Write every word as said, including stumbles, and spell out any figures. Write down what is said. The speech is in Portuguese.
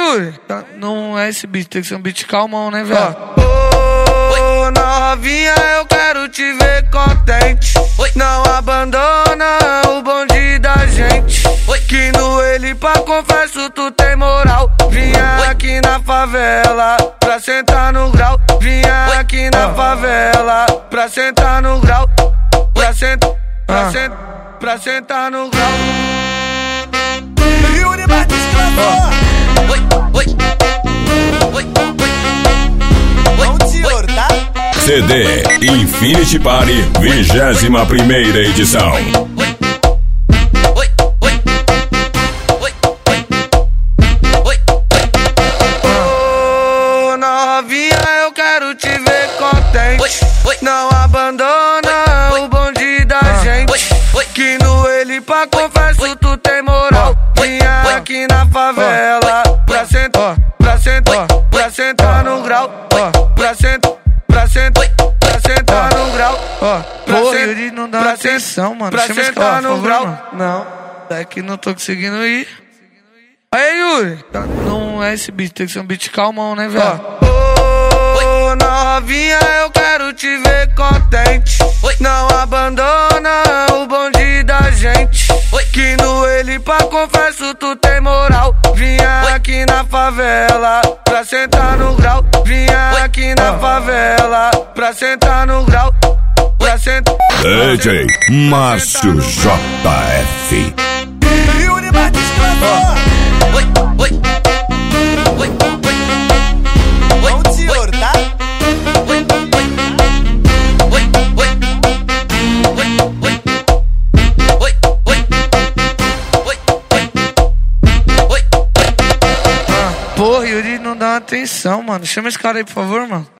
Yuri, tá, não é esse beat, tem que ser um beat calmão, né, velho? Ô, oh, novinha, eu quero te ver contente. Não abandona o bonde da gente. Que no ele pra confesso tu tem moral. Vinha aqui na favela pra sentar no grau. Vinha aqui na favela pra sentar no grau. Pra sentar, pra sentar, pra sentar no grau. Yuri Batista, C D Infinity Party, vigésima primeira edição. Ô, novinha, eu quero te ver contente. Não abandona o bonde da gente. Que no ele pra confesso tu tem moral. Vinha aqui na favela pra sentar, pra sentar, pra sentar no grau. Pra sentar, pra sentar, pra sentar no grau. Pô, Yuri não dá atenção, mano. Pra Chama esse sentar cara, por no favor, grau. mano. Não, é que não tô conseguindo ir. Aí, Yuri, tá, não é esse beat, tem que ser um beat calmão, né, velho? Ô, novinha, eu quero te ver contente. Não abandona o bonde da gente. Que no ele pra confesso tu tem moral. Vinha aqui na favela pra sentar no grau. Vinha aqui na favela pra sentar no grau. Pra sentar, D J Márcio J F. Yuri Batista, vamos te hortar. Pô, Yuri não dá atenção, mano. Chama esse cara aí, por favor, mano.